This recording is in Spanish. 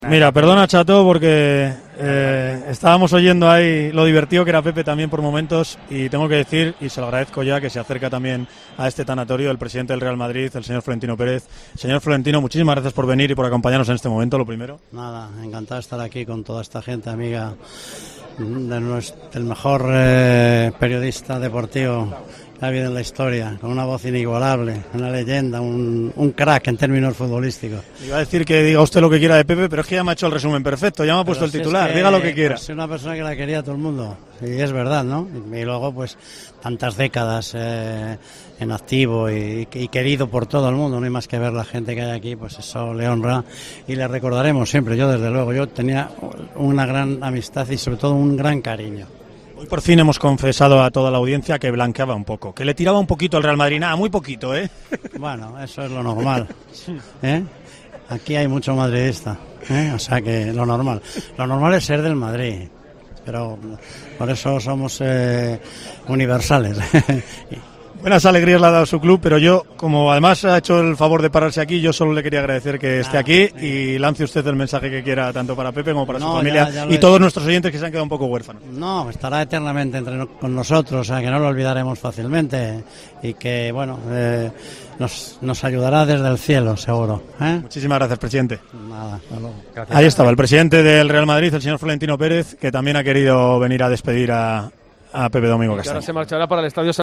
Mira, perdona Chato porque estábamos oyendo ahí lo divertido que era Pepe también por momentos y tengo que decir, y se lo agradezco ya, que se acerca también a este tanatorio el presidente del Real Madrid, el señor Florentino Pérez. Señor Florentino, muchísimas gracias por venir y por acompañarnos en este momento, lo primero. Nada, encantado de estar aquí con toda esta gente amiga del mejor periodista deportivo que ha habido en la historia, con una voz inigualable, una leyenda, un crack en términos futbolísticos. Iba a decir que diga usted lo que quiera de Pepe, pero es que ya me ha hecho el resumen perfecto, ya me ha puesto el titular, es que, diga lo que quiera. Es una persona que la quería todo el mundo, y es verdad, ¿no? Y luego, pues, tantas décadas en activo y querido por todo el mundo, no hay más que ver la gente que hay aquí, pues eso le honra y le recordaremos siempre. Yo, desde luego, yo tenía una gran amistad y sobre todo un gran cariño. Hoy por fin hemos confesado a toda la audiencia que blanqueaba un poco, que le tiraba un poquito al Real Madrid, nada, muy poquito, ¿eh? Bueno, eso es lo normal, ¿eh? Aquí hay mucho madridista, o sea que lo normal es ser del Madrid, pero por eso somos universales. Buenas alegrías le ha dado su club, pero yo, como además ha hecho el favor de pararse aquí, yo solo le quería agradecer que esté aquí y lance usted el mensaje que quiera, tanto para Pepe como para su familia y todos nuestros oyentes que se han quedado un poco huérfanos. No, estará eternamente con nosotros, o sea que no lo olvidaremos fácilmente y que, bueno, nos ayudará desde el cielo, seguro. Muchísimas gracias, presidente. Nada, hasta luego. Gracias. Ahí estaba el presidente del Real Madrid, el señor Florentino Pérez, que también ha querido venir a despedir a Pepe Domingo Castaño. Ahora se marchará para el estadio